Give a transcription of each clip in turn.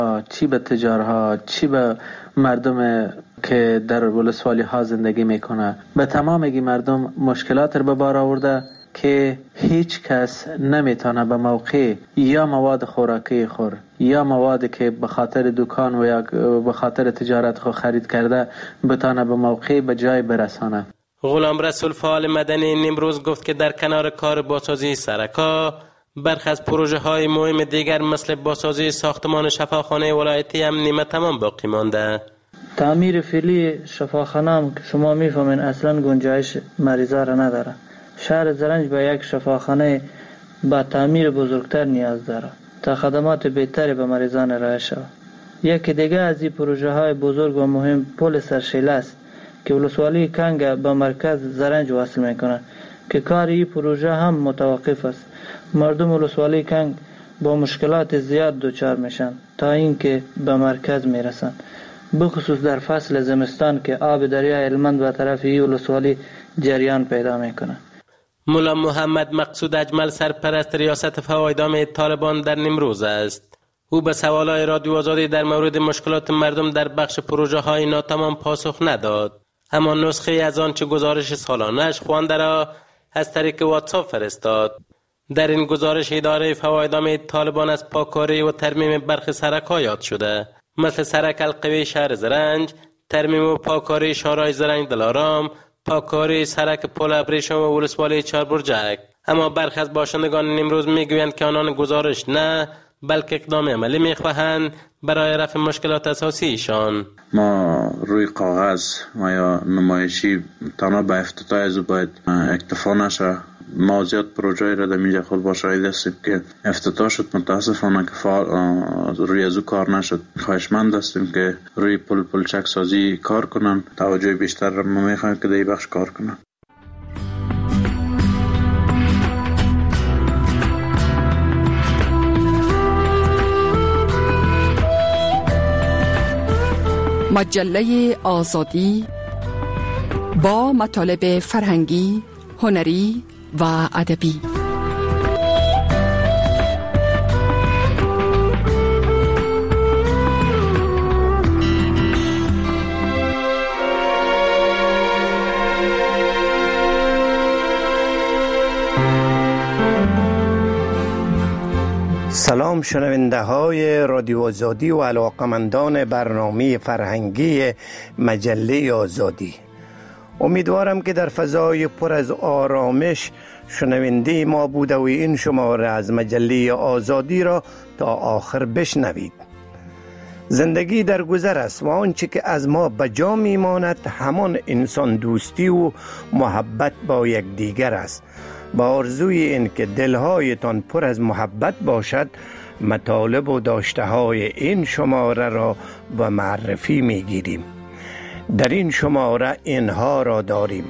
چی به تجارها، چی به مردم که در ولسوالی ها زندگی میکنه، به تمام مردم مشکلات رو به بار آورده که هیچ کس نمیتونه به موقع یا مواد خوراکی خور یا موادی که به خاطر دکان و یا به خاطر تجارت خود خرید کرده بتونه به موقع به جای برسانه. غلام رسول فعال مدنی نیمروز گفت که در کنار کار بازسازی سرک‌ها، برخی از پروژه های مهم دیگر مثل بازسازی ساختمان شفاخانه ولایتی هم نیمه تمام باقی مانده. تعمیر فعلی شفاخانه هم که شما میفهمین اصلا گنجایش مریضا را نداره. شهر زرنج به یک شفاخانه با تعمیر بزرگتر نیاز داره تا خدمات بهتری به مریضان ارائه شود. یکی دیگه از این پروژه های بزرگ و مهم پل سرشیله است که ولسوالی کنگ به مرکز زرنج وصل میکنه که کار این پروژه هم متوقف است. مردم ولسوالی کنگ با مشکلات زیاد دچار میشن تا اینکه به مرکز میرسن، بخصوص در فصل زمستان که آب دریای هلمند به طرف این ولسوالی جریان پیدا میکنه. مولا محمد مقصود اجمل سرپرست ریاست فوایدام طالبان در نیمروز است. او به سوالای رادیو آزادی در مورد مشکلات مردم در بخش پروژه های ناتمام پاسخ نداد، اما نسخه از آنچه گزارش سالانه‌اش خوانده را از طریق واتساپ فرستاد. در این گزارش اداره فوایدام طالبان از پاککاری و ترمیم برخی سرک‌ها یاد شده، مثل سرک القوی شهر زرنج، ترمیم و پاککاری شارع زرنج دلارام، پاککاری سرک پل ابریشم و ولسوالی چهاربرجک. اما برخی از باشندگان نیمروز میگویند که آنان گزارش نه بلکه اقدام عملی میخواهند برای رفع مشکلات اساسی ایشان. ما روی کاغذ و یا نمایشی تنها به افتتاح از باید اکتفا نشه. ما زیاد پروژه را در میجا خود با شاهد هستیم که افتتاح شد، متاسفانه که روی از او کار نشد. خواهشمند هستیم که روی پلچک سازی کار کنن، توجه بیشتر را ما میخوایم که در این بخش کار کنن. مجله آزادی با مطالب فرهنگی، هنری و ادبی. سلام شنونده های رادیو آزادی و علاقمندان برنامه فرهنگی مجله آزادی. امیدوارم که در فضای پر از آرامش شنونده ما بوده و این شماره از مجله آزادی را تا آخر بشنوید. زندگی در گذر است و آنچه که از ما به جا میماند همان انسان دوستی و محبت با یک دیگر است. با آرزوی این که دلهایتان پر از محبت باشد، مطالب و داشته های این شماره را به معرفی میگیریم. در این شماره اینها را داریم: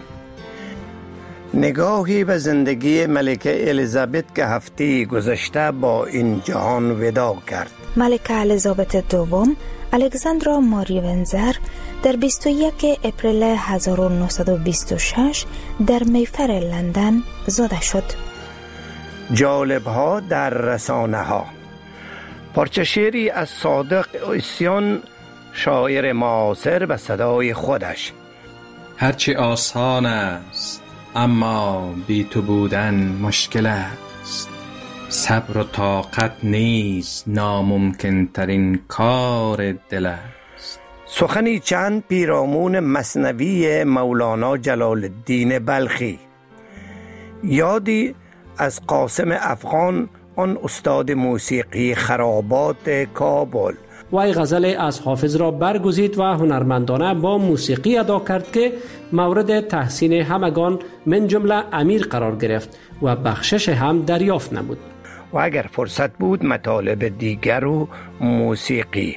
نگاهی به زندگی ملکه الیزابت که هفته گذشته با این جهان وداع کرد. ملکه الیزابت دوم الکساندرا ماری ونزر در 21 اپریل 1926 در میفر لندن زاده شد. جالب ها در رسانه ها. پارچه شعری از صادق عیسیان، شاعر معاصر، به صدای خودش: هرچی آسان است اما بی تو بودن مشکل است، صبر و طاقت نیز ناممکن ترین کار دل است. سخنی چند پیرامون مثنوی مولانا جلال الدین بلخی. یادی از قاسم افغان، آن استاد موسیقی خرابات کابل. وی غزل از حافظ را برگزید و هنرمندانه با موسیقی ادا کرد که مورد تحسین همگان من جمله امیر قرار گرفت و بخشش هم دریافت نمود. و اگر فرصت بود مطالب دیگر و موسیقی.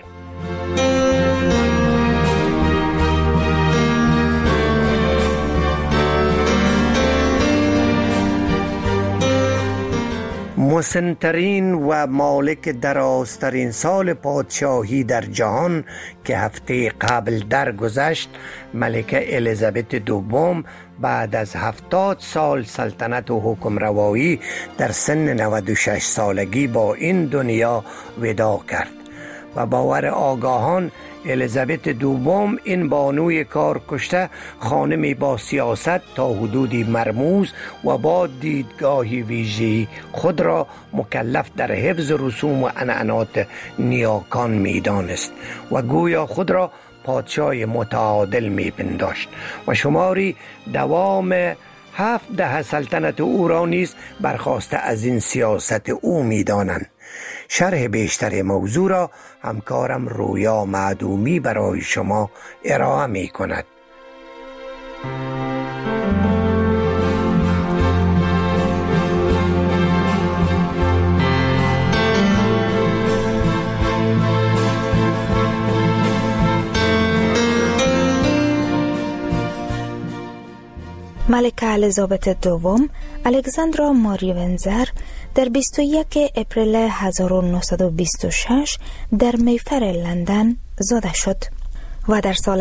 مسن‌ترین و مالک درازترین سال پادشاهی در جهان که هفته قبل درگذشت، ملکه الیزابت دوم بعد از 70 سال سلطنت و حکمروایی در سن 96 سالگی با این دنیا وداع کرد. و باور آگاهان الیزابت دوم این بانوی کار کشته خانمی با سیاست تا حدودی مرموز و با دیدگاهی ویژه‌ای خود را مکلف در حفظ رسوم و عنعنات نیاکان می‌دانست و گویا خود را پادشاه متعادل می‌پنداشت و شماری دوام 17 سلطنت او را نیز برخواسته از این سیاست او می‌دانند. شرح بیشتر موضوع را همکارم رویا معدومی برای شما ارائه می کند. ملکه الیزابت دوم الکساندرا ماری ونزر در 21 اپریل 1926 در میفر لندن زاده شد و در سال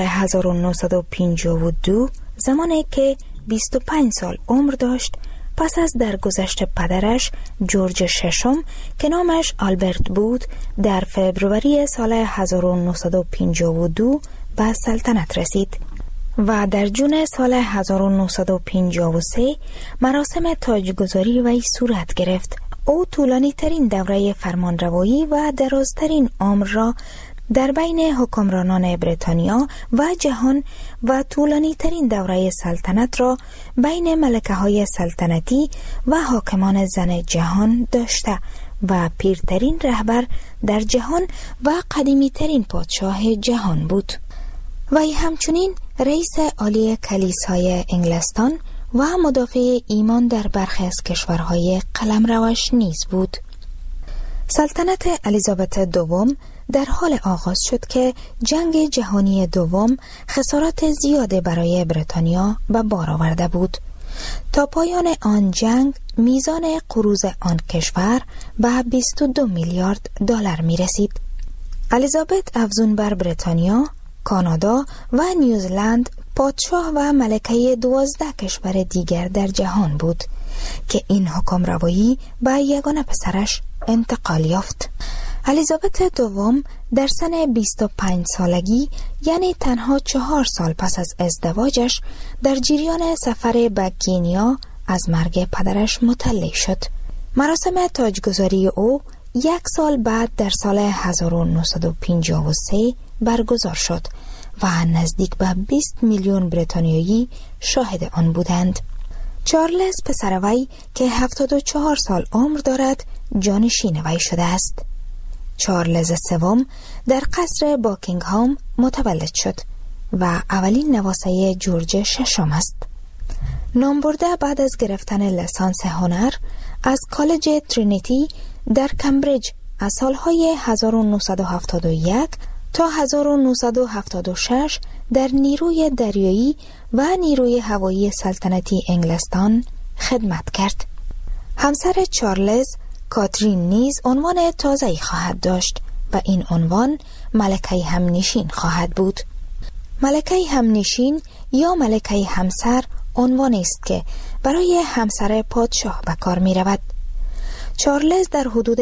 1952 زمانی که 25 سال عمر داشت پس از درگذشت پدرش جورج ششم که نامش آلبرت بود در فبروری سال 1952 به سلطنت رسید و در جون سال 1953 مراسم تاجگذاری وی صورت گرفت. او طولانی ترین دوره فرمانروایی و درازترین عمر را در بین حکمرانان بریتانیا و جهان و طولانی ترین دوره سلطنت را بین ملکه های سلطنتی و حاکمان زن جهان داشته و پیرترین رهبر در جهان و قدیمی ترین پادشاه جهان بود. وی همچنین رئیس عالی کلیسای انگلستان و مدافع ایمان در برخی از کشورهای قلمروش نیز بود. سلطنت الیزابت دوم در حال آغاز شد که جنگ جهانی دوم خسارات زیاده برای بریتانیا به بار آورده بود. تا پایان آن جنگ میزان قروض آن کشور به 22 میلیارد دلار می رسید. الیزابت افزون بر بریتانیا، کانادا و نیوزلند پادشاه و ملکه 12 کشور دیگر در جهان بود که این حکمروایی به یگانه پسرش انتقال یافت. الیزابت دوم در سن 25 سالگی یعنی تنها 4 سال پس از ازدواجش در جریان سفر به کینیا از مرگ پدرش مطلع شد. مراسم تاجگذاری او 1 سال بعد در سال 1953 برگزار شد و نزدیک به 20 میلیون بریتانیایی شاهد آن بودند. چارلز پسر وی که 74 سال عمر دارد جانشین وی شده است. چارلز سوم در قصر باکینگهام متولد شد و اولین نواسه جورج ششم است. نام برده بعد از گرفتن لیسانس هنر از کالج ترینیتی در کمبریج از سالهای 1971 تا 1976 در نیروی دریایی و نیروی هوایی سلطنتی انگلستان خدمت کرد. همسر چارلز کاترین نیز عنوان تازه‌ای خواهد داشت و این عنوان ملکه همنشین خواهد بود. ملکه همنشین یا ملکه همسر عنوانی است که برای همسر پادشاه به کار می رود. چارلز در حدود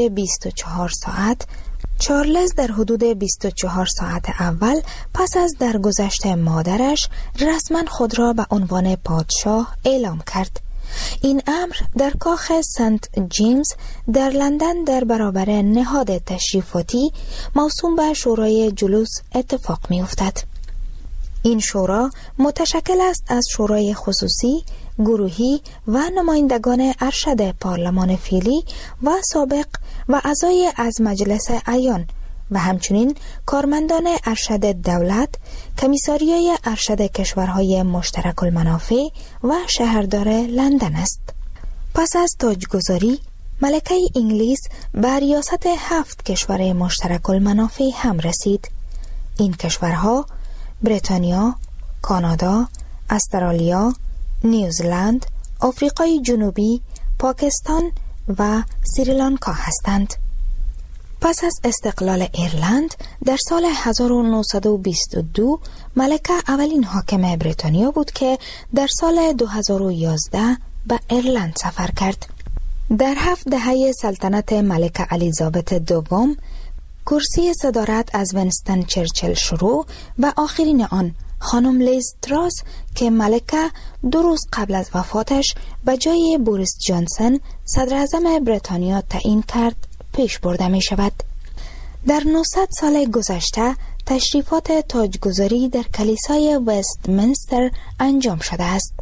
24 ساعت اول پس از درگذشت مادرش رسما خود را به عنوان پادشاه اعلام کرد. این امر در کاخ سنت جیمز در لندن در برابر نهاد تشریفاتی موسوم به شورای جلوس اتفاق می افتد. این شورا متشکل است از شورای خصوصی، گروهی و نمایندگان ارشد پارلمان فعلی و سابق و اعضای از مجلس اعیان و همچنین کارمندان ارشد دولت، کمیساریای ارشد کشورهای مشترک المنافع و شهردار لندن است. پس از تاجگذاری ملکه انگلیس به ریاست 7 کشور مشترک المنافع هم رسید. این کشورها بریتانیا، کانادا، استرالیا، نیوزلند، آفریقای جنوبی، پاکستان و سریلانکا هستند. پس از استقلال ایرلند در سال 1922 ملکه اولین حاکم بریتانیا بود که در سال 2011 به ایرلند سفر کرد. در 7 دهه سلطنت ملکه الیزابت دوم کرسی صدارت از ونستون چرچیل شروع و آخرین آن خانم لیز تراس که ملکه 2 روز قبل از وفاتش به جای بوریس جانسن صدر اعظم بریتانیا تعیین کرد پیش برده می شود. در 900 سال گذشته تشریفات تاجگذاری در کلیسای وستمینستر انجام شده است.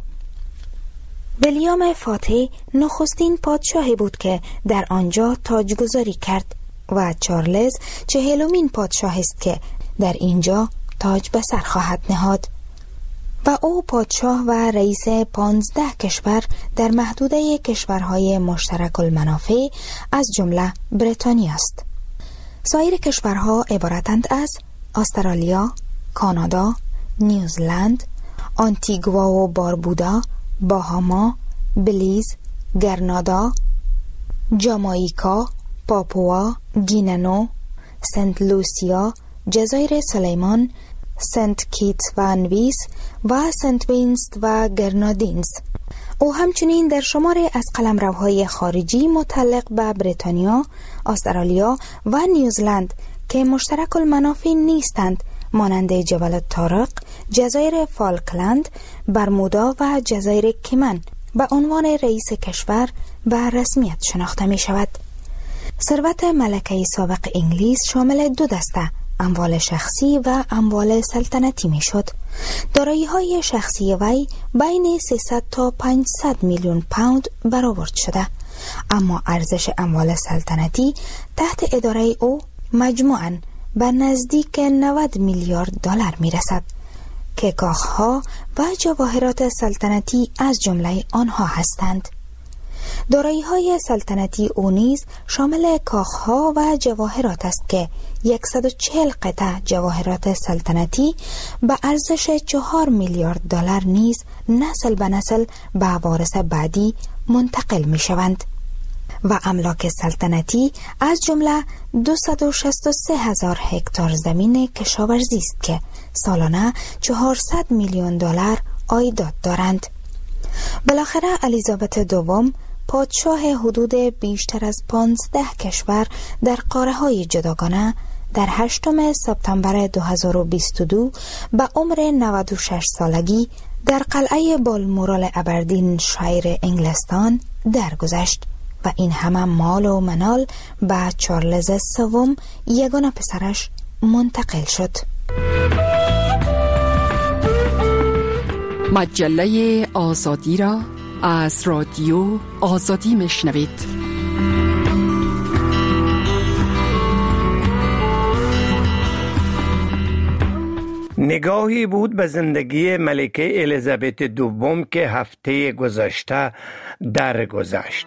ویلیام فاتح نخستین پادشاهی بود که در آنجا تاجگذاری کرد و چارلز 40مین پادشاه است که در اینجا تاج به سر خواهد نهاد و او پادشاه و رئیس 15 کشور در محدوده کشورهای مشترک المنافع از جمله بریتانیا است. سایر کشورها عبارتند از استرالیا، کانادا، نیوزلند، آنتیگوا و باربودا، باهاما، بلیز، گرنادا، جامائیکا، پاپوا، گیننو، سنت لوسیا، جزایر سلیمان، سنت کیتس و نویس و سنت وینست و گرنادینز. او همچنین در شماری از قلمروهای خارجی متعلق به بریتانیا، استرالیا و نیوزلند که مشترک المنافع نیستند مانند جبل طارق، جزایر فالکلند، برمودا و جزایر کیمن به عنوان رئیس کشور به رسمیت شناخته می شود. ثروت ملکه سابق انگلیس شامل 2 دسته، اموال شخصی و اموال سلطنتی می شد. دارایی‌های شخصی وی بین 300 تا 500 میلیون پوند برآورد شده، اما ارزش اموال سلطنتی تحت اداره او مجموعاً به نزدیک 90 میلیارد دلار می رسد که کاخها و جواهرات سلطنتی از جمله آنها هستند. دارایی‌های سلطنتی او نیز شامل کاخها و جواهرات است که 140 قطعه جواهرات سلطنتی به ارزش 4 میلیارد دلار نیز نسل به نسل به وارث بعدی منتقل می شوند و املاک سلطنتی از جمله 263,000 هکتار زمین کشاورزی است که سالانه 400 میلیون دلار عایدات دارند. بالاخره الیزابت دوم پادشاه حدود بیشتر از 15 کشور در قاره‌های جداگانه در 8 سپتامبر 2022 به عمر 96 سالگی در قلعه بالمورال ابردین شایر انگلستان درگذشت و این همه مال و منال به چارلز سوم یگانه پسرش منتقل شد. مجله آزادی را از رادیو آزادی میشنوید. نگاهی بود به زندگی ملکه الیزابت دوم که هفته گذشته درگذشت.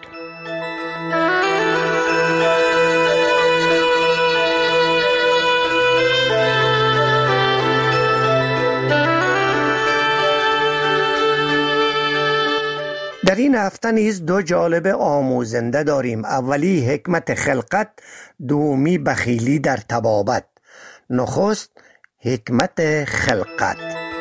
در این هفته نیز 2 جالب آموزنده داریم. اولی حکمت خلقت، دومی بخیلی در طبابت. نخست حکمت خلقت.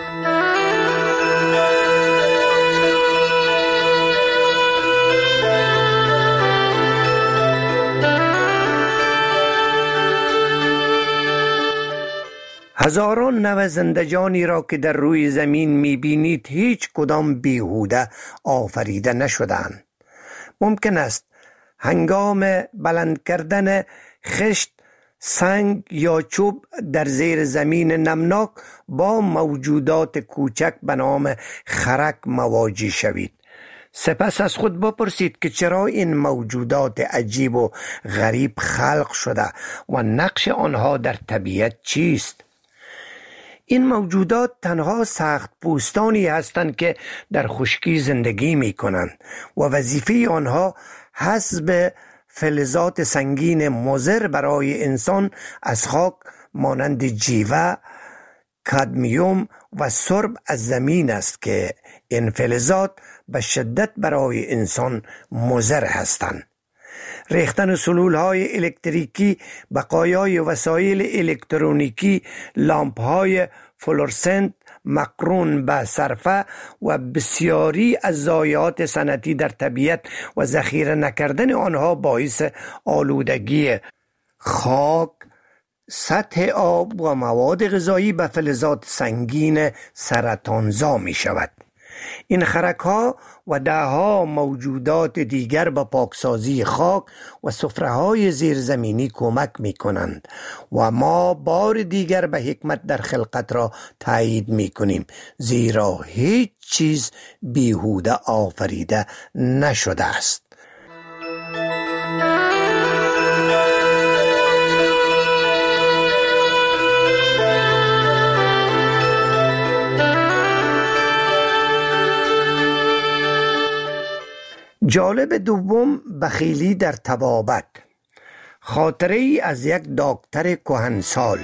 هزاران نوع زندگانی را که در روی زمین می‌بینید هیچ کدام بیهوده آفریده نشدند. ممکن است هنگام بلند کردن خشت، سنگ یا چوب در زیر زمین نمناک با موجودات کوچک به نام خرک مواجه شوید. سپس از خود بپرسید که چرا این موجودات عجیب و غریب خلق شده و نقش آنها در طبیعت چیست؟ این موجودات تنها سخت پوستانی هستند که در خشکی زندگی می کنند و وظیفه آنها حسب فلزات سنگین مضر برای انسان از خاک مانند جیوه، کادمیوم و سرب از زمین است که این فلزات به شدت برای انسان مضر هستند. ریختن سلولهای الکتریکی، بقایای وسایل الکترونیکی، لامپ‌های فلورسنت مقرون به صرفه و بسیاری از ضایعات صنعتی در طبیعت و ذخیره نکردن آنها باعث آلودگی خاک، سطح آب و مواد غذایی به فلزات سنگین سرطانزا می شود. این خرک‌ها و ده‌ها موجودات دیگر به پاکسازی خاک و سفره‌های زیرزمینی کمک می‌کنند و ما بار دیگر به حکمت در خلقت را تایید می‌کنیم، زیرا هیچ چیز بیهوده آفریده نشده است. جالب دوم، بخیلی در طبابت. خاطره ای از یک دکتر کهنسال.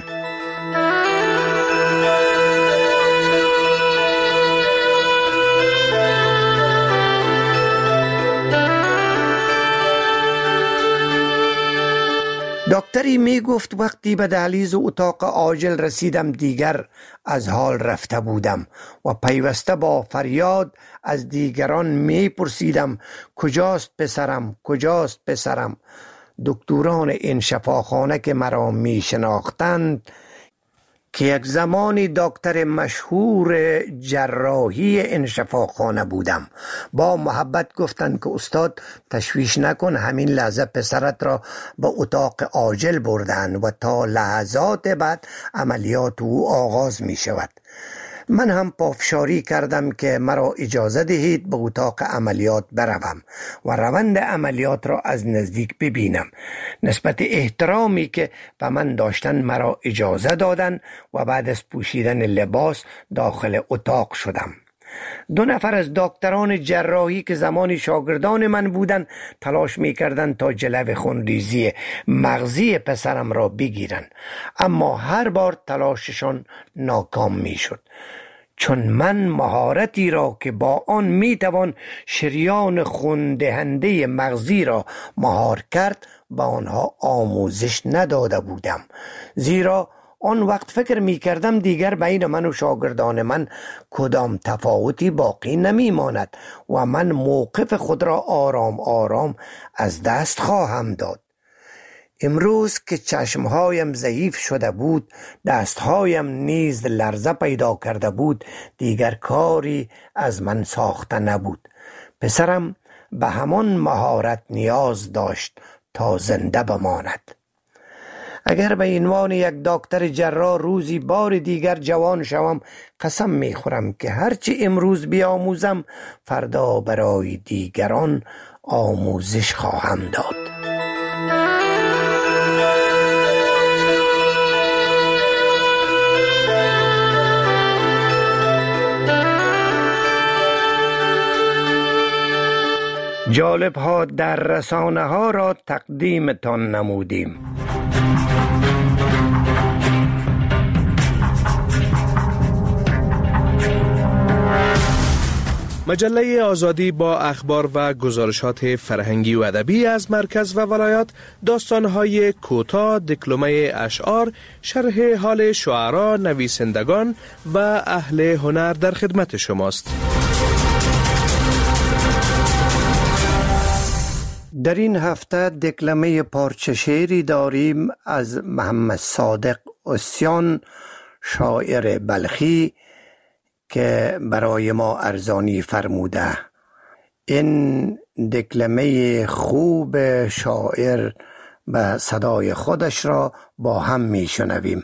دکتری می گفت وقتی به دهلیز اتاق عاجل رسیدم دیگر از حال رفته بودم و پیوسته با فریاد از دیگران می پرسیدم کجاست پسرم، کجاست پسرم. دکتران این شفاخانه که مرا می شناختند که یک زمانی دکتر مشهور جراحی این شفاخانه بودم، با محبت گفتند که استاد تشویش نکن، همین لحظه پسرت را به اتاق عاجل بردن و تا لحظات بعد عملیات او آغاز می شود. من هم پافشاری کردم که مرا اجازه دهید به اتاق عملیات بروم و روند عملیات را از نزدیک ببینم. نسبت احترامی که به من داشتن مرا اجازه دادن و بعد از پوشیدن لباس داخل اتاق شدم. 2 نفر از دکتران جراحی که زمانی شاگردان من بودند تلاش می‌کردند تا جلو خونریزی مغزی پسرم را بگیرند، اما هر بار تلاششان ناکام می‌شد، چون من مهارتی را که با آن میتوان شریان خوندهنده مغزی را مهار کرد با آنها آموزش نداده بودم، زیرا آن وقت فکر می کردم دیگر بین من و شاگردان من کدام تفاوتی باقی نمی ماند و من موقف خود را آرام آرام از دست خواهم داد. امروز که چشمهایم ضعیف شده بود، دستهایم نیز لرزه پیدا کرده بود، دیگر کاری از من ساخته نبود. پسرم به همان مهارت نیاز داشت تا زنده بماند. اگر به عنوان یک دکتر جراح روزی بار دیگر جوان شوم، قسم میخورم که هرچی امروز بیاموزم فردا برای دیگران آموزش خواهم داد. جالب ها در رسانه ها را تقدیمتان نمودیم. مجله آزادی با اخبار و گزارشات فرهنگی و ادبی از مرکز و ولایات، داستان‌های کوتاه، دکلمه اشعار، شرح حال شعرا، نویسندگان و اهل هنر در خدمت شماست. در این هفته دکلمه پارچه شعری داریم از محمد صادق عصیان، شاعر بلخی، که برای ما ارزانی فرموده. این دکلمه خوب شاعر به صدای خودش را با هم می شنویم.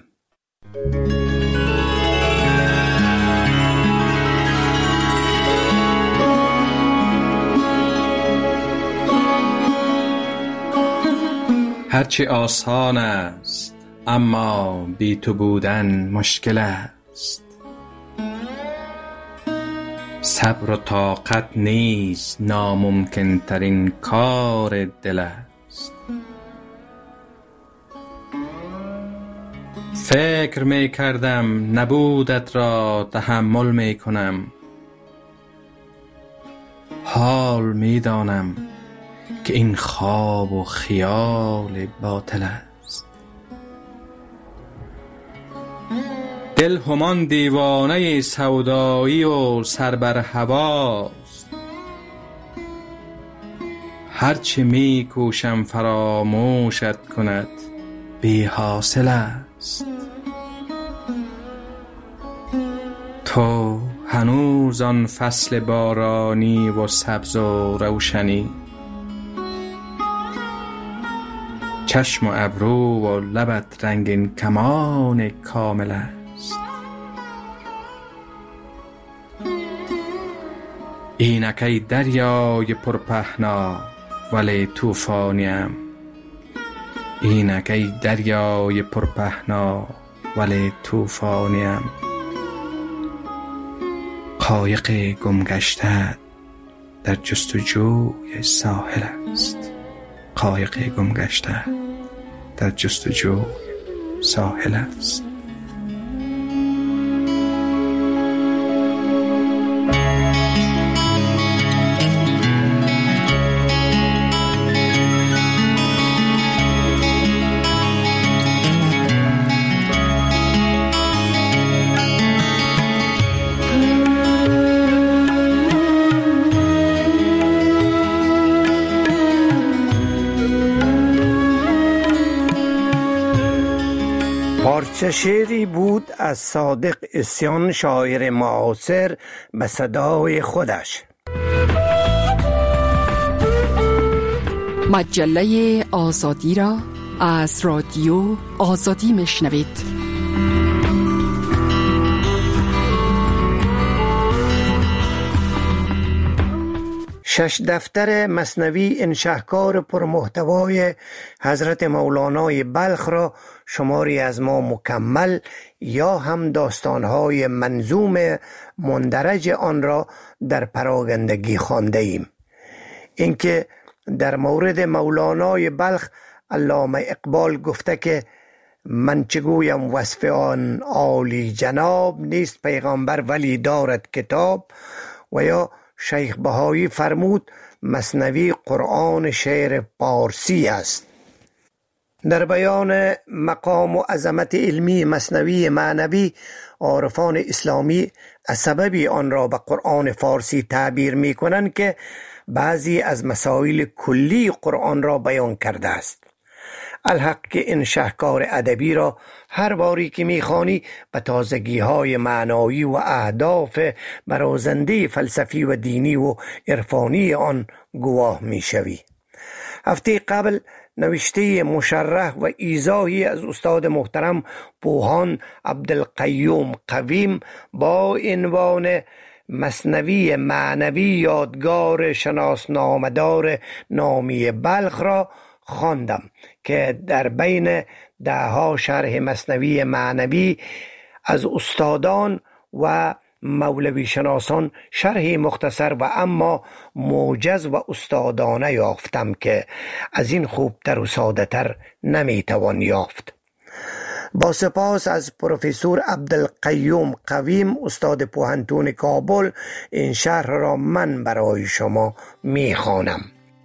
هرچی آسان است اما بی تو بودن مشکل است، صبر و طاقت نیز ناممکن ترین کار دل است. فکر می کردم نبودت را تحمل می کنم، حال می دانم که این خواب و خیال باطل است. دل همان دیوانه سودایی و سر بر هواست، هرچی می کوشم فراموشت کند بی حاصل است. است. تو هنوز آن فصل بارانی و سبز و روشنی، چشم و ابرو و لبت رنگین کمان کامل است. اینک ای دریای پرپهنا ولی طوفانیم، اینک ای دریای پرپهنا ولی طوفانیم. قایق گمگشته در جستجوی ساحل است، قایق گمگشته در جستجوی ساحل است. پارچه شعری بود از صادق عصیان، شاعر معاصر، به صدای خودش. مجله آزادی را از رادیو آزادی میشنوید. شش دفتر مثنوی این شاهکار پرمحتوای حضرت مولانای بلخ را شماری از ما مکمل یا هم داستانهای منظوم مندرج آن را در پراگندگی خوانده ایم. اینکه در مورد مولانای بلخ علامه اقبال گفته که من چگویم وصف آن عالی جناب، نیست پیغامبر ولی دارد کتاب. و یا شیخ بهایی فرمود مثنوی قرآن شعر پارسی است. در بیان مقام و عظمت علمی مثنوی معنوی، عارفان اسلامی از سببی آن را به قرآن فارسی تعبیر می کنند که بعضی از مسائل کلی قرآن را بیان کرده است. الحق که این شاهکار ادبی را هر باری که میخوانی به تازگی های معنایی و اهداف برازنده فلسفی و دینی و عرفانی آن گواه میشوی. هفته قبل نوشته مشرح و ایضاحی از استاد محترم پوهان عبدالقیوم قویم با عنوان مثنوی معنوی یادگار شناسنامه‌دار نامی بلخ را خواندم که در بین دهها شرح مثنوی معنوی از استادان و مولوی شناسان شرحی مختصر و اما موجز و استادانه یافتم که از این خوبتر و ساده تر نمیتوان یافت. با سپاس از پروفسور عبدالقیوم قویم استاد پوهنتون کابل این شرح را من برای شما میخوانم.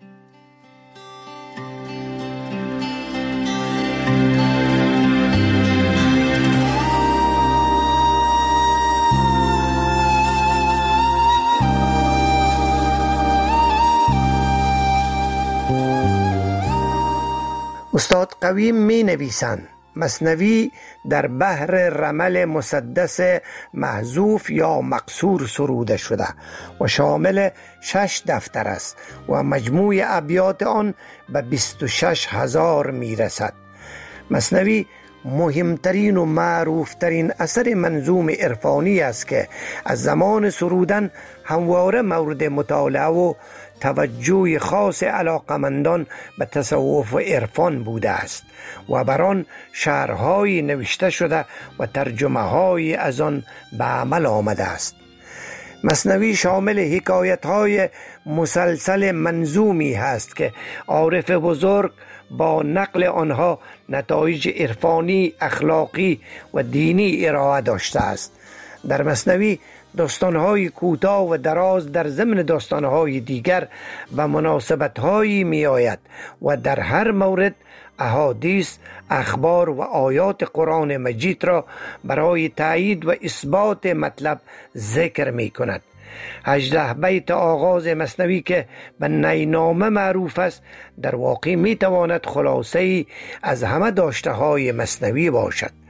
استاد قویم می نویسند مثنوی در بحر رمل مسدس محذوف یا مقصور سروده شده و شامل 6 دفتر است و مجموع ابیات آن به 26,000 می رسد. مثنوی مهمترین و معروفترین اثر منظوم عرفانی است که از زمان سرودن همواره مورد مطالعه و توجه خاص علاقمندان به تصوف و عرفان بوده است و بر آن شرح‌های نوشته شده و ترجمه‌های از آن به عمل آمده است. مثنوی شامل حکایت‌های مسلسل منظومی هست که عارف بزرگ با نقل آنها نتایج عرفانی، اخلاقی و دینی ارائه داشته است. در مثنوی داستان‌های کوتاه و دراز در ضمن داستان‌های دیگر و مناسبت‌هایی می‌آید و در هر مورد احادیث، اخبار و آیات قرآن مجید را برای تایید و اثبات مطلب ذکر می‌کند. 18 بیت آغاز مثنوی که به نینامه معروف است در واقع می‌تواند خلاصه‌ای از همه داشته‌های مثنوی باشد.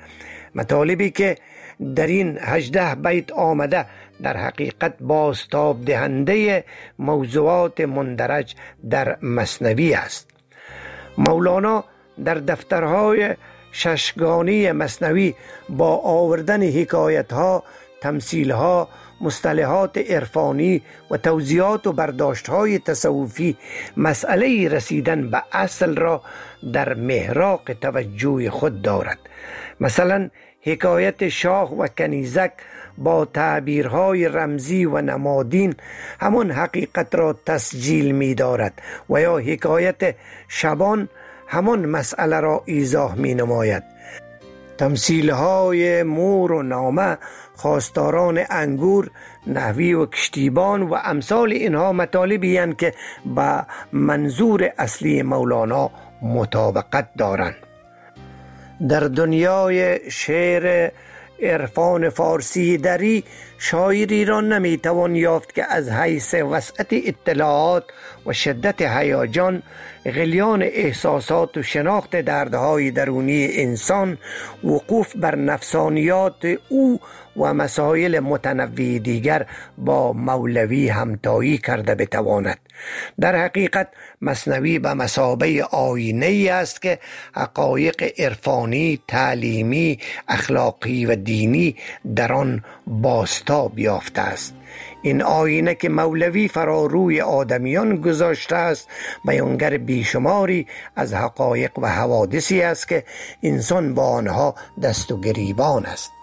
مطالبی که در این 18 بیت آمده در حقیقت بازتاب دهنده موضوعات مندرج در مثنوی است. مولانا در دفترهای ششگانی مثنوی با آوردن حکایت‌ها، تمثیل‌ها، مصطلحات عرفانی و توضیحات و برداشت‌های تصوفی مسئله رسیدن به اصل را در محراق توجه خود دارد. مثلا حکایت شاه و کنیزک با تعبیرهای رمزی و نمادین همان حقیقت را تسجیل می دارد و یا حکایت شبان همان مسئله را ایضاح می نماید. تمثیلهای مور و نامه، خواستاران انگور، نحوی و کشتیبان و امثال اینها مطالبی هستند که با منظور اصلی مولانا مطابقت دارند. در دنیای شعر عرفان فارسی دری شاعری را نمیتوان یافت که از حیث وسعت اطلاعات و شدت هیجان، غلیان احساسات و شناخت دردهای درونی انسان، وقوف بر نفسانیات او و مسائل متنوع دیگر با مولوی همتایی کرده بتواند. در حقیقت مثنوی به مثابه آینه‌ای است که حقایق عرفانی، تعلیمی، اخلاقی و دینی در آن بازتاب یافته است. این آینه که مولوی فراروی آدمیان گذاشته است بیانگر بیشماری از حقایق و حوادثی است که انسان با آنها دست و گریبان است.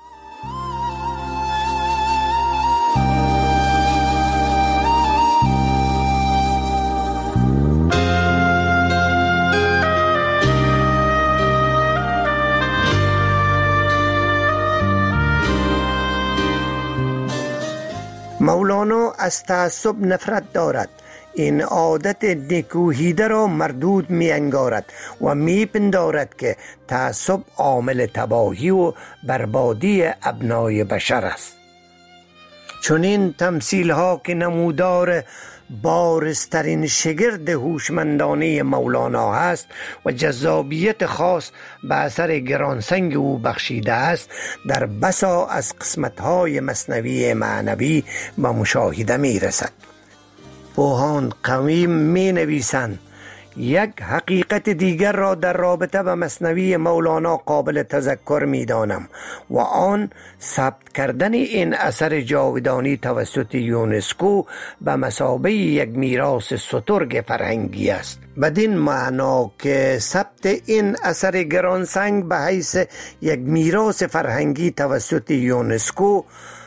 مولانا از تعصب نفرت دارد. این عادت نکوهیده را مردود می انگارد و می پندارد که تعصب عامل تباهی و بربادی ابنای بشر است. چون این تمثیل ها که نمودار بارزترین شگرد هوشمندانه مولانا است و جذابیت خاص به اثر گرانسنگ او بخشیده است، در بسا از قسمت‌های مثنوی معنوی به مشاهده می رسد. پوهان قویم می نویسند یک حقیقت دیگر را در رابطه به مثنوی مولانا قابل تذکر می دانم و آن ثبت کردن این اثر جاودانی توسط یونسکو به مثابه یک میراث سترگ فرهنگی است. بدین معنا که ثبت این اثر گرانسنگ به حیث یک میراث فرهنگی توسط یونسکو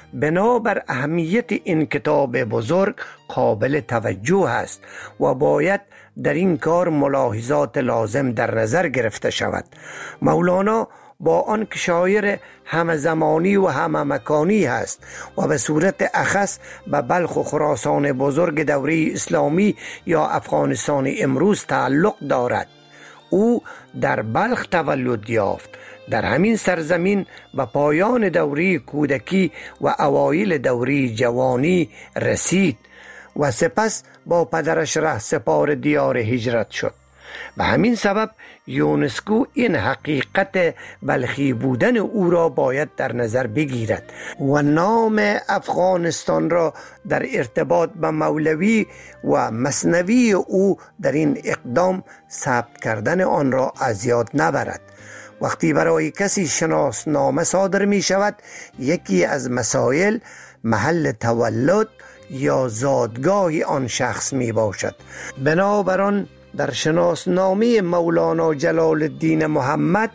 بنابر اهمیت این کتاب بزرگ قابل توجه است و باید در این کار ملاحظات لازم در نظر گرفته شود. مولانا با آن که شاعر همه زمانی و همه مکانی است و به صورت اخص به بلخ و خراسان بزرگ دوره اسلامی یا افغانستان امروز تعلق دارد، او در بلخ تولد یافت. در همین سرزمین به پایان دوره کودکی و اوایل دوره جوانی رسید و سپس با پدرش ره سپار دیار هجرت شد. به همین سبب یونسکو این حقیقت بلخی بودن او را باید در نظر بگیرد و نام افغانستان را در ارتباط به مولوی و مثنوی او در این اقدام ثبت کردن آن را از یاد نبرد. وقتی برای کسی شناسنامه صادر می شود، یکی از مسائل محل تولد یا زادگاه آن شخص می باشد. بنابراین در شناسنامه مولانا جلال الدین محمد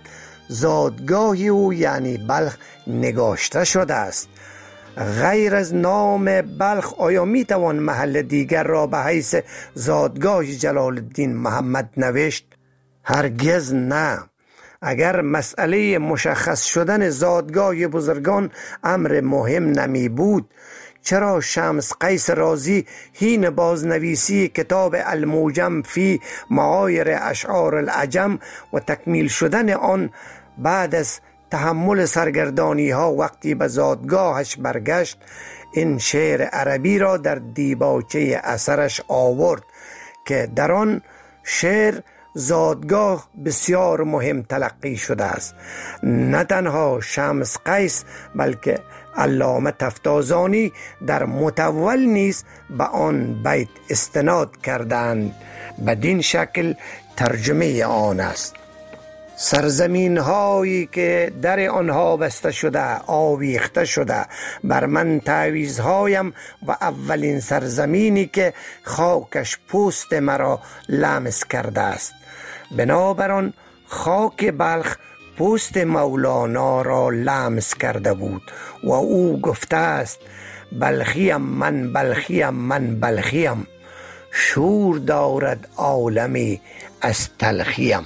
زادگاه او یعنی بلخ نگاشته شده است. غیر از نام بلخ آیا می توان محل دیگر را به حیث زادگاه جلال الدین محمد نوشت؟ هرگز نه. اگر مسئله مشخص شدن زادگاه بزرگان امر مهم نمی بود، چرا شمس قیس رازی حین بازنویسی کتاب الموجم فی معایر اشعار العجم و تکمیل شدن آن بعد از تحمل سرگردانی ها وقتی به زادگاهش برگشت، این شعر عربی را در دیباچه اثرش آورد که در آن شعر زادگاه بسیار مهم تلقی شده است. نه تنها شمس قیس بلکه علامه تفتازانی در متول نیز به آن بیت استناد کردند. بدین شکل ترجمه آن است: سرزمین هایی که در آنها بسته شده آویخته شده، بر من تعویض هایم و اولین سرزمینی که خاکش پوست مرا لمس کرده است. بنابراین خاک بلخ پوست مولانا را لمس کرده بود و او گفته است: بلخیم من بلخیم من بلخیم، شور دارد عالمی از تلخیم.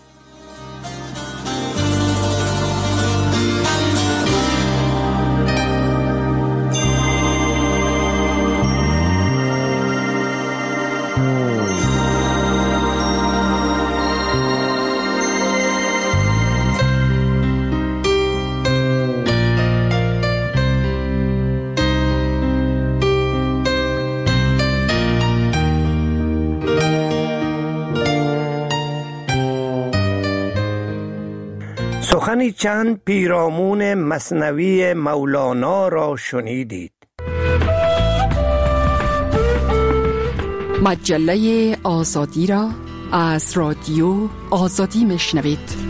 سخنی چند پیرامون مثنوی مولانا را شنیدید. مجله آزادی را از رادیو آزادی میشنوید.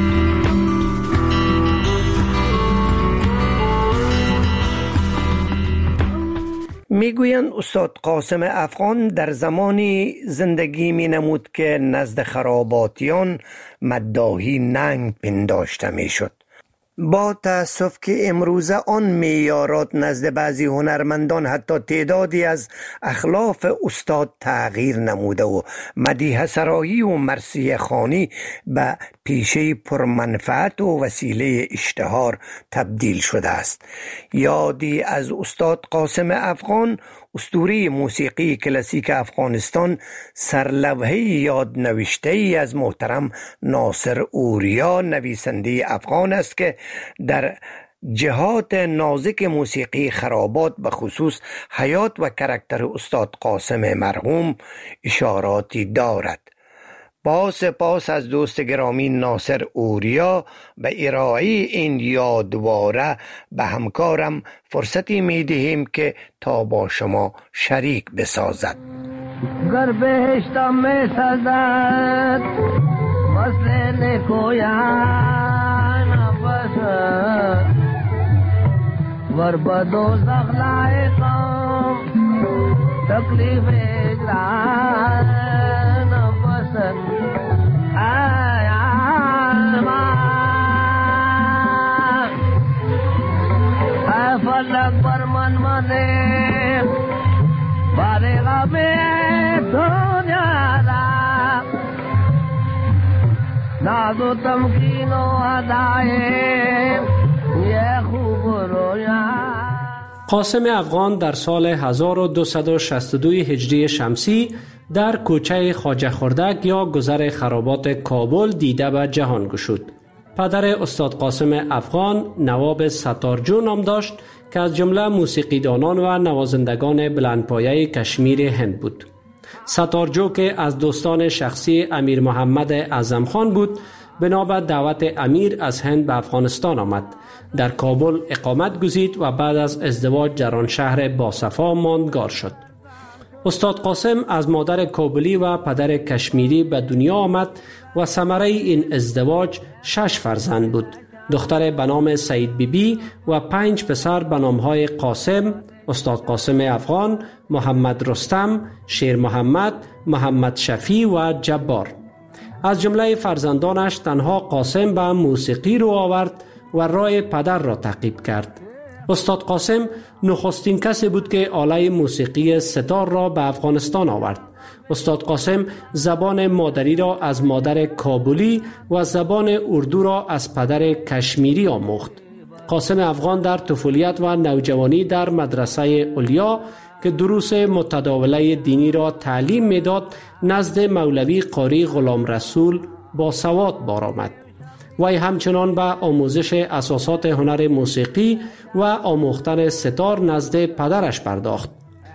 میگویند استاد قاسم افغان در زمانی زندگی می نمود که نزد خراباتیان مداحی ننگ پنداشته می شد. با تأسف که امروزه آن معیارات نزد بعضی هنرمندان حتی تعدادی از اخلاف استاد تغییر نموده و مدیح سرایی و مرثیه خوانی به پیشه پرمنفعت و وسیله اشتهار تبدیل شده است. یادی از استاد قاسم افغان، اسطوره موسیقی کلاسیک افغانستان، سرلوحه یاد نوشته ای از محترم ناصر اوریا نویسنده افغان است که در جهات نازک موسیقی خرابات به خصوص حیات و کاراکتر استاد قاسم مرحوم اشاراتی دارد. با سپاس از دوست گرامی ناصر اوریا به ارائه این یادواره به همکارم فرصتی می دهیم که تا با شما شریک بسازد. گر بهشتم می سازد وصل نکویان نفسد ور بدو زغلائقم تکلیف اجران نفسد فلک بر من مانے بارے غمے دنیا را ناز و تمکین و ادائے یہ خوب رویا. قاسم افغان در سال 1262 هجری شمسی در کوچه خواجه خردک یا گذر خرابات کابل دیده به جهان گشود. پدر استاد قاسم افغان نواب ستارجو نام داشت که از جمله موسیقیدانان و نوازندگان بلندپایه کشمیر هند بود. ستارجو که از دوستان شخصی امیر محمد اعظم خان بود، بنا به دعوت امیر از هند به افغانستان آمد. در کابل اقامت گزید و بعد از ازدواج در آن شهر باصفا ماندگار شد. استاد قاسم از مادر کابلی و پدر کشمیری به دنیا آمد و ثمره این ازدواج 6 فرزند بود. دختر به نام سعید بیبی و 5 پسر به نامهای قاسم، استاد قاسم افغان، محمد رستم، شیر محمد، محمد شفیع و جبار. از جمله فرزندانش تنها قاسم به موسیقی رو آورد و راه پدر را تعقیب کرد. استاد قاسم نخستین کسی بود که آله موسیقی ستار را به افغانستان آورد. استاد قاسم زبان مادری را از مادر کابلی و زبان اردو را از پدر کشمیری آموخت. قاسم افغان در طفولیت و نوجوانی در مدرسه علیا که دروس متداوله دینی را تعلیم میداد نزد مولوی قاری غلام رسول با سواد بارآمد. وی همچنان به آموزش اساسات هنر موسیقی و آموختن ستار نزد پدرش پرداخت.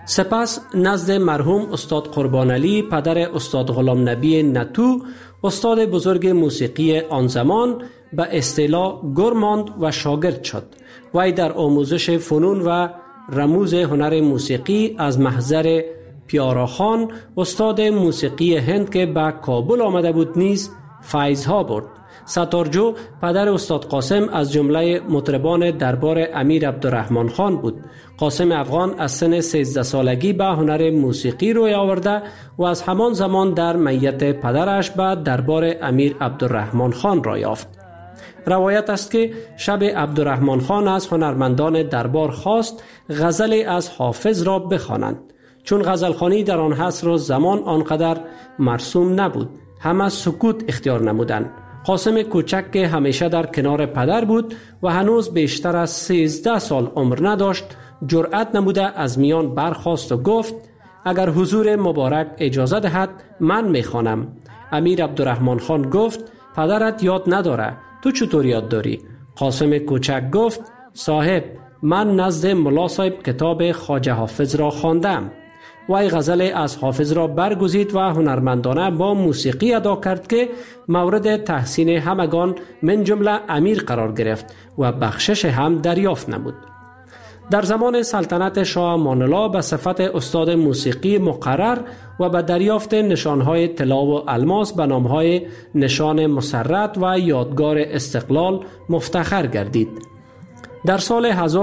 سپس نزد مرحوم استاد قربان علی پدر استاد غلام نبی نتو، استاد بزرگ موسیقی آن زمان، به اصطلاح گر ماند و شاگرد شد. وی در آموزش فنون و رموز هنر موسیقی از محضر پیاراخان استاد موسیقی هند که به کابل آمده بود نیز فیض‌ها برد. ستارجو پدر استاد قاسم از جمله مطربان دربار امیر عبدالرحمن خان بود. قاسم افغان از سن 13 سالگی به هنر موسیقی روی آورده و از همان زمان در میت پدرش به دربار امیر عبدالرحمن خان را یافت. روایت است که شب عبدالرحمن خان از هنرمندان دربار خواست غزل از حافظ را بخوانند. چون غزلخوانی در آن عصر و زمان آنقدر مرسوم نبود، همه سکوت اختیار نمودند. قاسم کوچک که همیشه در کنار پدر بود و هنوز بیشتر از 13 سال عمر نداشت، جرأت نموده از میان برخاست و گفت اگر حضور مبارک اجازه دهد من میخوانم. امیر عبدالرحمن خان گفت پدرت یاد نداره، تو چطور یاد داری؟ قاسم کوچک گفت صاحب من نزد ملا صاحب کتاب خواجه حافظ را خواندم. وی غزل از حافظ را برگزید و هنرمندانه با موسیقی ادا کرد که مورد تحسین همگان من جمله امیر قرار گرفت و بخشش هم دریافت نمود. در زمان سلطنت شاه امان الله به صفت استاد موسیقی مقرر و به دریافت نشانهای طلا و الماس به نامهای نشان مسرت و یادگار استقلال مفتخر گردید. در سال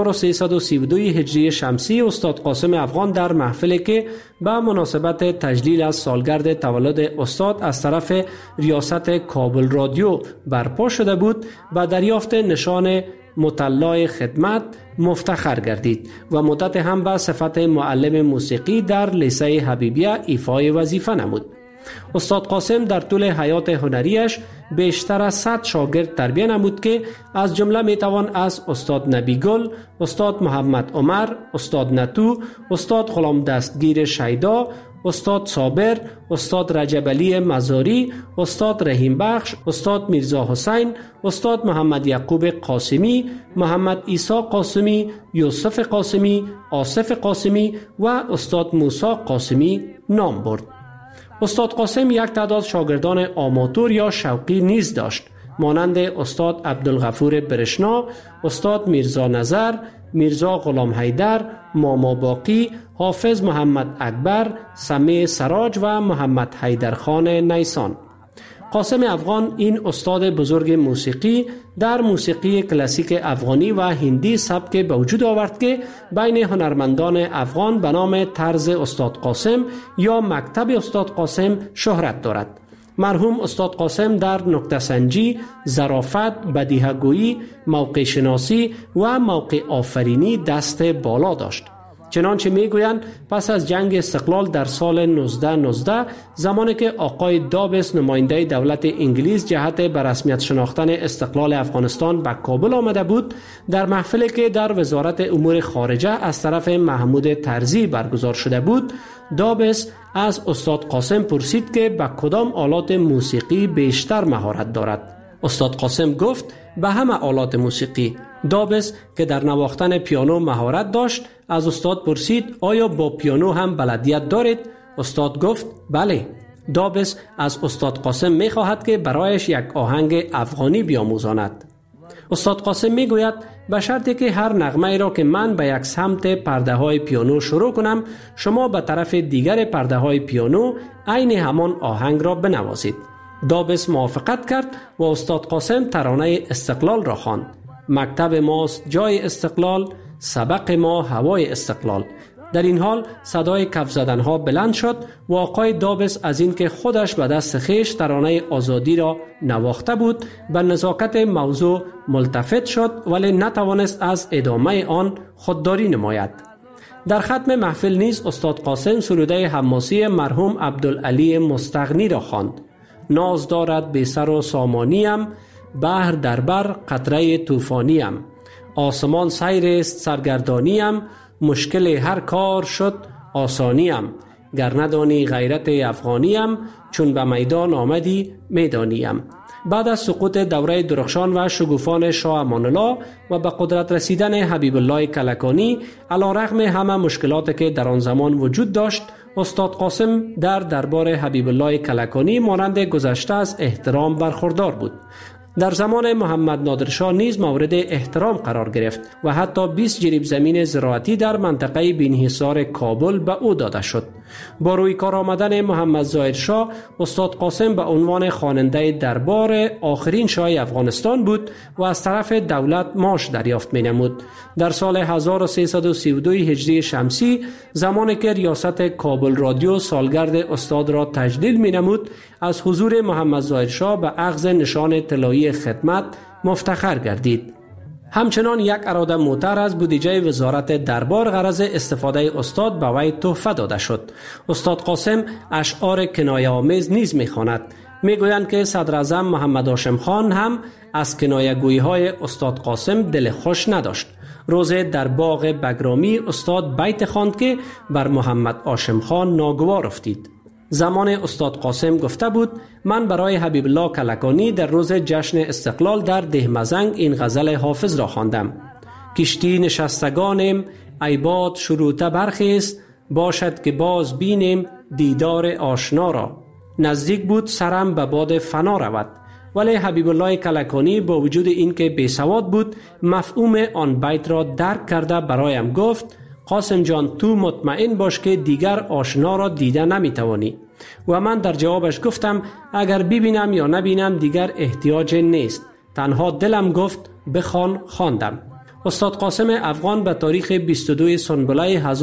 1332 هجری شمسی استاد قاسم افغان در محفلی که به مناسبت تجلیل از سالگرد تولد استاد از طرف ریاست کابل رادیو برپا شده بود به دریافت نشان مطلع خدمت مفتخر گردید و مدت هم به صفت معلم موسیقی در لیسه حبیبیه ایفای وظیفه نمود. استاد قاسم در طول حیات هنریش بیشتر از 100 شاگرد تربیت نمود که از جمله میتوان از استاد نبی گل، استاد محمد عمر، استاد نتو، استاد غلام دستگیر شیدا، استاد صابر، استاد رجب علی مزاری، استاد رحیم بخش، استاد میرزا حسین، استاد محمد یعقوب قاسمی، محمد عیسی قاسمی، یوسف قاسمی، آصف قاسمی و استاد موسی قاسمی نام برد. استاد قاسم یک تعداد شاگردان آماتور یا شوقی نیز داشت، مانند استاد عبدالغفور برشنا، استاد میرزا نظر، میرزا غلام حیدر، ماما باقی، حافظ محمد اکبر، سمیع سراج و محمد حیدرخان نیسان. قاسم افغان این استاد بزرگ موسیقی در موسیقی کلاسیک افغانی و هندی سبک به وجود آورد که بین هنرمندان افغان به نام طرز استاد قاسم یا مکتب استاد قاسم شهرت دارد. مرحوم استاد قاسم در نکته سنجی، ظرافت، بدیهه‌گویی، موقع شناسی و موقع آفرینی دست بالا داشت. چنانچه میگویند پس از جنگ استقلال در سال 1919 زمانی که آقای دابس نماینده دولت انگلیس جهت به رسمیت شناختن استقلال افغانستان به کابل آمده بود، در محفلی که در وزارت امور خارجه از طرف محمود طرزی برگزار شده بود، دابس از استاد قاسم پرسید که به کدام آلات موسیقی بیشتر مهارت دارد. استاد قاسم گفت به همه آلات موسیقی. دابس که در نواختن پیانو مهارت داشت از استاد پرسید آیا با پیانو هم بلدیت دارید؟ استاد گفت بله. دابس از استاد قاسم می خواهد که برایش یک آهنگ افغانی بیاموزاند. استاد قاسم می گوید به شرطی که هر نغمه را که من به یک سمت پرده های پیانو شروع کنم، شما به طرف دیگر پرده های پیانو عین همان آهنگ را بنوازید. دابس موافقت کرد و استاد قاسم ترانه استقلال را خواند. مکتب ماست جای استقلال، سبق ما هوای استقلال. در این حال صدای کف زدن ها بلند شد و آقای دابس از این که خودش به دست خویش ترانه آزادی را نواخته بود به نزاکت موضوع ملتفت شد، ولی نتوانست از ادامه آن خودداری نماید. در ختم محفل نیز استاد قاسم سروده حماسی مرحوم عبدالعلی مستغنی را خواند. ناز دارد بی سر و سامانیم، بحر در بر قطره طوفانیم، آسمان سیر است سرگردانیم، مشکل هر کار شد آسانیم، گر ندانی غیرت افغانیم، چون به میدان آمدی میدانیم. بعد از سقوط دوره درخشان و شگوفان شاه امان الله و به قدرت رسیدن حبیب الله کلکانی، علیرغم همه مشکلاتی که در آن زمان وجود داشت، استاد قاسم در دربار حبیب الله کلکانی مانند گذشته از احترام برخوردار بود. در زمان محمد نادر شاه نیز مورد احترام قرار گرفت و حتی 20 جریب زمین زراعتی در منطقه بینحصار کابل به او داده شد. با روی کار آمدن محمد ظاهر شاه، استاد قاسم به عنوان خواننده دربار آخرین شاه افغانستان بود و از طرف دولت معاش دریافت می‌نمود. در سال 1332 هجری شمسی، زمانی که ریاست کابل رادیو سالگرد استاد را تجلیل می‌نمود، از حضور محمد ظاهر شاه به اخذ نشان طلایی خدمت مفتخر گردید. همچنان یک اراده موتر از بودجه وزارت دربار غرض استفاده استاد به وی تحفه داده شد. استاد قاسم اشعار کنایه آمیز نیز می‌خواند. میگویند که صدر اعظم محمد هاشم خان هم از کنایه گویی های استاد قاسم دل خوش نداشت. روزه در باغ بگرامی استاد بیت خواند که بر محمد هاشم خان ناگوار افتید. زمان استاد قاسم گفته بود: من برای حبیب الله کلکانی در روز جشن استقلال در دهمزنگ این غزل حافظ را خواندم: کشتی نشستگانیم ای باد شروطه برخیست، باشد که باز بینیم دیدار آشنا را. نزدیک بود سرم به باد فنا رود. ولی حبیب الله کلکانی با وجود اینکه بیسواد بود، مفهوم آن بیت را درک کرده برایم گفت: قاسم جان، تو مطمئن باش که دیگر آشنا را دیده نمیتوانی. و من در جوابش گفتم اگر ببینم یا نبینم دیگر احتیاج نیست، تنها دلم گفت بخوان. خواندم. استاد قاسم افغان به تاریخ 22 سنبله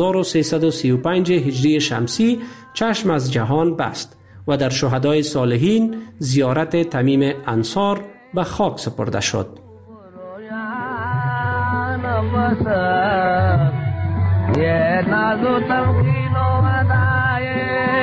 1335 هجری شمسی چشم از جهان بست و در شهدای صالحین زیارت تمیم انصار به خاک سپرده شد. ये नाज़ो तमकीनो अदाए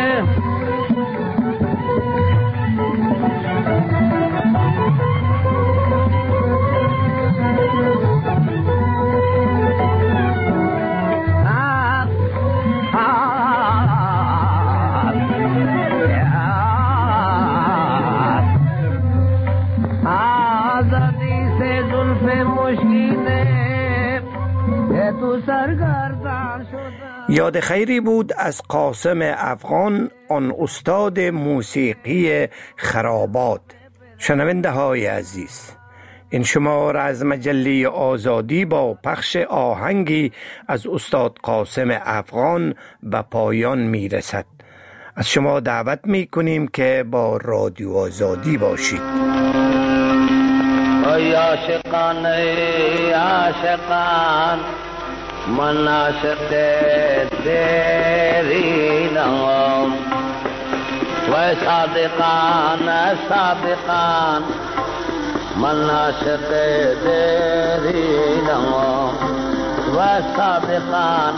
आज़ादी से जुल्फ़े मुश्किले है तू सरगर्दान یاد خیری بود از قاسم افغان، آن استاد موسیقی خرابات. شنونده های عزیز، این شمار از مجله آزادی با پخش آهنگی از استاد قاسم افغان به پایان می رسد. از شما دعوت می کنیم که با رادیو آزادی باشید. ای عاشقان ای عاشقان من عاشق تیری نام و صادقان صادقان من عاشق تیری نام و صادقان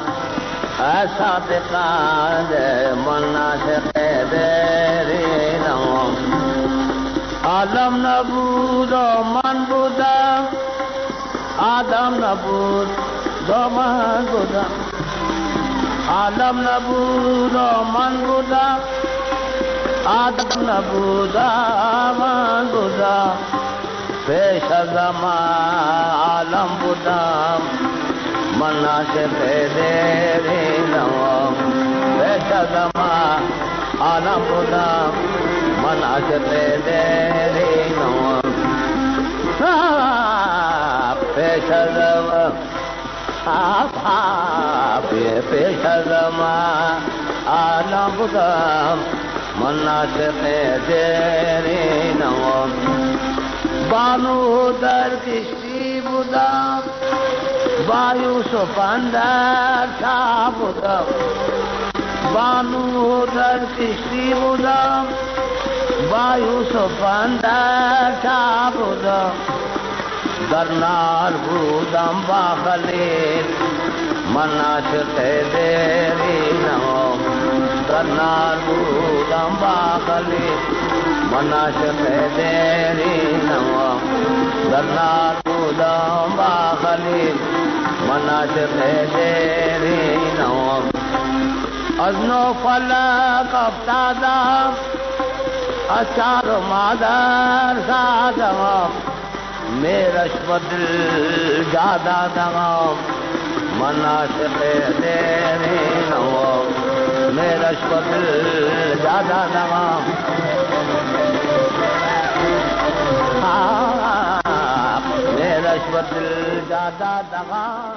صادقان من عاشق تیری نام عالم نبود و من بودم آدم نبود من بودم عالم نبود و من بودم آدم نبود من بودم پیش از عالم بودم من عاشق دیری نام پیش از عالم بودم من عاشق دیری نام پیش از پیش از عالم بودم من عاشق دیری نام بانو در کشتی بودم با یوسف اندر چا بودم بانو در کشتی بودم با یوسف اندر چا بودم در نار بودم با خلیل من عاشق دیری نام در نار بودم با خلیل من عاشق دیری نام در نار بودم با خلیل من عاشق دیری نام از نو فلک افتادم अचार मादर सादम मेरा दिल ज्यादा दमाम मनाशे तेरे नवाम मेरा दिल ज्यादा दमाम मेरा दिल ज्यादा दमाम